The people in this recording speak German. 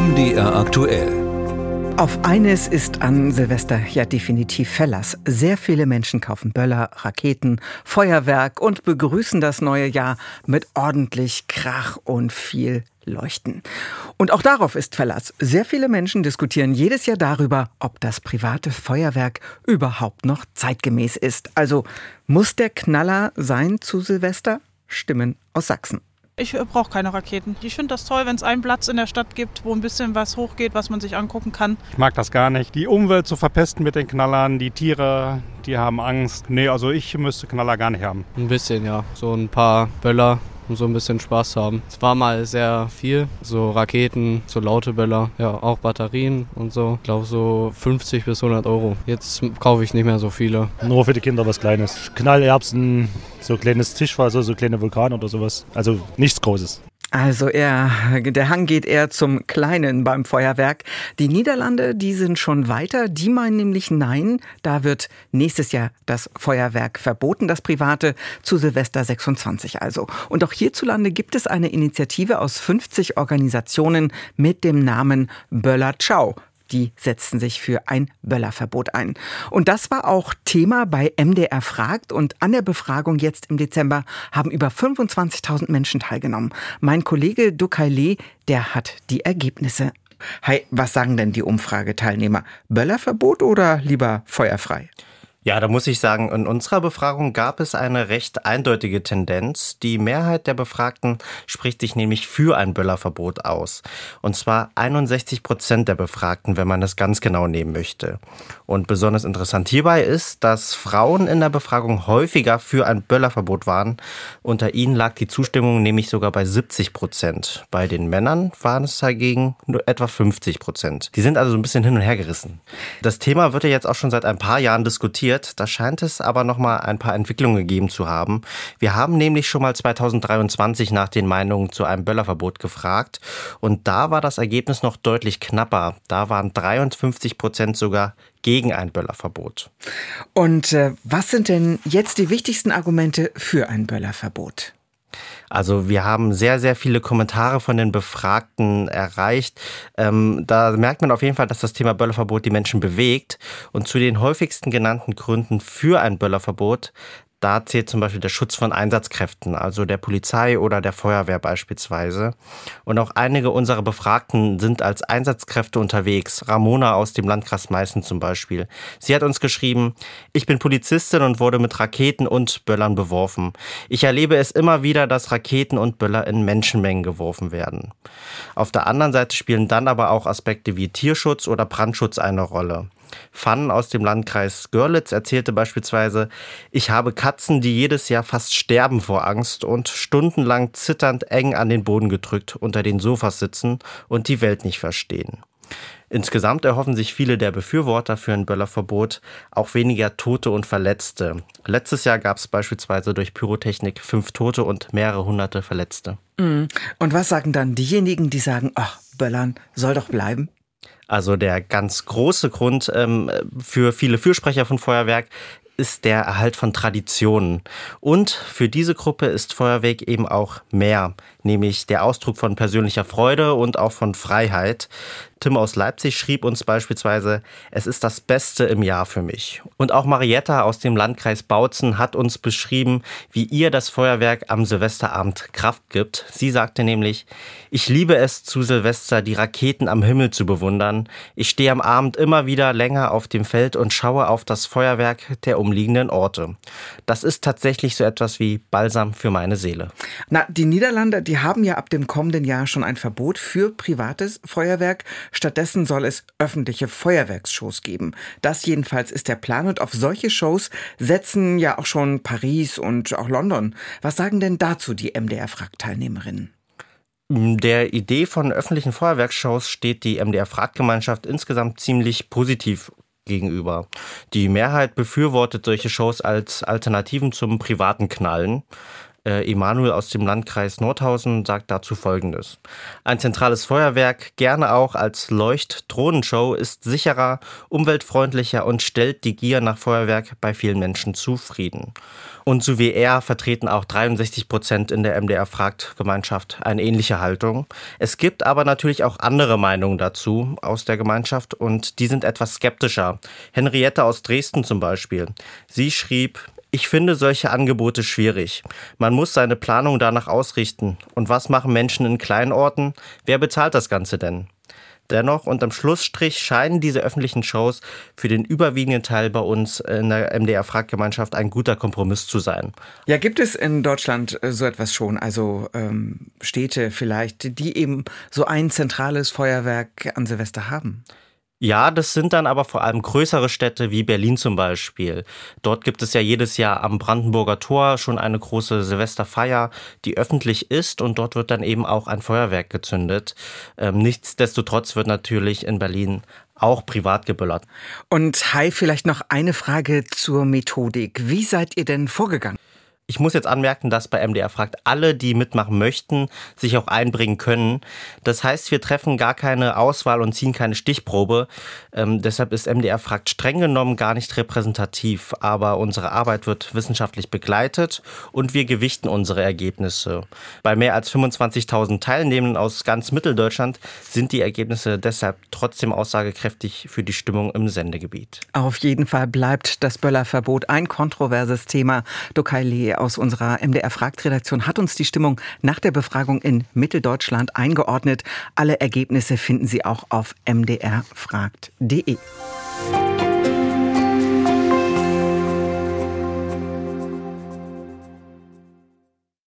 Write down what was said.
MDR aktuell. Auf eines ist an Silvester ja definitiv Verlass. Sehr viele Menschen kaufen Böller, Raketen, Feuerwerk und begrüßen das neue Jahr mit ordentlich Krach und viel Leuchten. Und auch darauf ist Verlass. Sehr viele Menschen diskutieren jedes Jahr darüber, ob das private Feuerwerk überhaupt noch zeitgemäß ist. Also muss der Knaller sein zu Silvester? Stimmen aus Sachsen. Ich brauche keine Raketen. Ich finde das toll, wenn es einen Platz in der Stadt gibt, wo ein bisschen was hochgeht, was man sich angucken kann. Ich mag das gar nicht. Die Umwelt zu verpesten mit den Knallern, die Tiere, die haben Angst. Nee, also ich müsste Knaller gar nicht haben. Ein bisschen, ja. So ein paar Böller, um so ein bisschen Spaß zu haben. Es war mal sehr viel, so Raketen, so laute Böller, ja, auch Batterien und so. Ich glaube so 50 bis 100 Euro. Jetzt kaufe ich nicht mehr so viele. Nur für die Kinder was Kleines. Knallerbsen, so kleines Tischwasser, so kleine Vulkane oder sowas. Also nichts Großes. Also der Hang geht eher zum Kleinen beim Feuerwerk. Die Niederlande, die sind schon weiter. Die meinen nämlich nein, da wird nächstes Jahr das Feuerwerk verboten, das private, zu Silvester 26 also. Und auch hierzulande gibt es eine Initiative aus 50 Organisationen mit dem Namen Böller Ciao. Die setzten sich für ein Böllerverbot ein. Und das war auch Thema bei MDR fragt. Und an der Befragung jetzt im Dezember haben über 25.000 Menschen teilgenommen. Mein Kollege Dukaile, der hat die Ergebnisse. Hi, was sagen denn die Umfrageteilnehmer? Böllerverbot oder lieber feuerfrei? Ja, da muss ich sagen, in unserer Befragung gab es eine recht eindeutige Tendenz. Die Mehrheit der Befragten spricht sich nämlich für ein Böllerverbot aus. Und zwar 61% der Befragten, wenn man das ganz genau nehmen möchte. Und besonders interessant hierbei ist, dass Frauen in der Befragung häufiger für ein Böllerverbot waren. Unter ihnen lag die Zustimmung nämlich sogar bei 70%. Bei den Männern waren es dagegen nur etwa 50%. Die sind also so ein bisschen hin und her gerissen. Das Thema wird ja jetzt auch schon seit ein paar Jahren diskutiert. Da scheint es aber noch mal ein paar Entwicklungen gegeben zu haben. Wir haben nämlich schon mal 2023 nach den Meinungen zu einem Böllerverbot gefragt. Und da war das Ergebnis noch deutlich knapper. Da waren 53% sogar gegen ein Böllerverbot. Und was sind denn jetzt die wichtigsten Argumente für ein Böllerverbot? Also wir haben sehr, sehr viele Kommentare von den Befragten erreicht. Da merkt man auf jeden Fall, dass das Thema Böllerverbot die Menschen bewegt. Und zu den häufigsten genannten Gründen für ein Böllerverbot, da zählt zum Beispiel der Schutz von Einsatzkräften, also der Polizei oder der Feuerwehr beispielsweise. Und auch einige unserer Befragten sind als Einsatzkräfte unterwegs. Ramona aus dem Landkreis Meißen zum Beispiel. Sie hat uns geschrieben: Ich bin Polizistin und wurde mit Raketen und Böllern beworfen. Ich erlebe es immer wieder, dass Raketen und Böller in Menschenmengen geworfen werden. Auf der anderen Seite spielen dann aber auch Aspekte wie Tierschutz oder Brandschutz eine Rolle. Fan aus dem Landkreis Görlitz erzählte beispielsweise: Ich habe Katzen, die jedes Jahr fast sterben vor Angst und stundenlang zitternd eng an den Boden gedrückt unter den Sofas sitzen und die Welt nicht verstehen. Insgesamt erhoffen sich viele der Befürworter für ein Böllerverbot auch weniger Tote und Verletzte. Letztes Jahr gab es beispielsweise durch Pyrotechnik 5 Tote und mehrere hunderte Verletzte. Und was sagen dann diejenigen, die sagen, ach, Böllern soll doch bleiben? Also der ganz große Grund für viele Fürsprecher von Feuerwerk ist der Erhalt von Traditionen. Und für diese Gruppe ist Feuerwerk eben auch mehr, nämlich der Ausdruck von persönlicher Freude und auch von Freiheit. Tim aus Leipzig schrieb uns beispielsweise: Es ist das Beste im Jahr für mich. Und auch Marietta aus dem Landkreis Bautzen hat uns beschrieben, wie ihr das Feuerwerk am Silvesterabend Kraft gibt. Sie sagte nämlich: Ich liebe es, zu Silvester die Raketen am Himmel zu bewundern. Ich stehe am Abend immer wieder länger auf dem Feld und schaue auf das Feuerwerk der umliegenden Orte. Das ist tatsächlich so etwas wie Balsam für meine Seele. Na, die Niederlande, die haben ja ab dem kommenden Jahr schon ein Verbot für privates Feuerwerk. Stattdessen soll es öffentliche Feuerwerksshows geben. Das jedenfalls ist der Plan. Und auf solche Shows setzen ja auch schon Paris und auch London. Was sagen denn dazu die MDR-Fragt-Teilnehmerinnen? Der Idee von öffentlichen Feuerwerksshows steht die MDR-Fragt-Gemeinschaft insgesamt ziemlich positiv gegenüber. Die Mehrheit befürwortet solche Shows als Alternativen zum privaten Knallen. Emanuel aus dem Landkreis Nordhausen sagt dazu Folgendes. Ein zentrales Feuerwerk, gerne auch als Leucht-Drohnenshow, ist sicherer, umweltfreundlicher und stellt die Gier nach Feuerwerk bei vielen Menschen zufrieden. Und so wie er vertreten auch 63% in der MDR-Fragt-Gemeinschaft eine ähnliche Haltung. Es gibt aber natürlich auch andere Meinungen dazu aus der Gemeinschaft und die sind etwas skeptischer. Henriette aus Dresden zum Beispiel. Sie schrieb: Ich finde solche Angebote schwierig. Man muss seine Planung danach ausrichten. Und was machen Menschen in kleinen Orten? Wer bezahlt das Ganze denn? Dennoch, unterm Schlussstrich scheinen diese öffentlichen Shows für den überwiegenden Teil bei uns in der MDR-Fragt-Gemeinschaft ein guter Kompromiss zu sein. Ja, gibt es in Deutschland so etwas schon? Also Städte vielleicht, die eben so ein zentrales Feuerwerk an Silvester haben? Ja, das sind dann aber vor allem größere Städte wie Berlin zum Beispiel. Dort gibt es ja jedes Jahr am Brandenburger Tor schon eine große Silvesterfeier, die öffentlich ist und dort wird dann eben auch ein Feuerwerk gezündet. Nichtsdestotrotz wird natürlich in Berlin auch privat geböllert. Und Hai, vielleicht noch eine Frage zur Methodik. Wie seid ihr denn vorgegangen? Ich muss jetzt anmerken, dass bei MDR fragt alle, die mitmachen möchten, sich auch einbringen können. Das heißt, wir treffen gar keine Auswahl und ziehen keine Stichprobe. Deshalb ist MDR fragt streng genommen gar nicht repräsentativ. Aber unsere Arbeit wird wissenschaftlich begleitet und wir gewichten unsere Ergebnisse. Bei mehr als 25.000 Teilnehmenden aus ganz Mitteldeutschland sind die Ergebnisse deshalb trotzdem aussagekräftig für die Stimmung im Sendegebiet. Auf jeden Fall bleibt das Böllerverbot ein kontroverses Thema. Dokay Lee aus unserer MDR-Fragt-Redaktion hat uns die Stimmung nach der Befragung in Mitteldeutschland eingeordnet. Alle Ergebnisse finden Sie auch auf mdrfragt.de.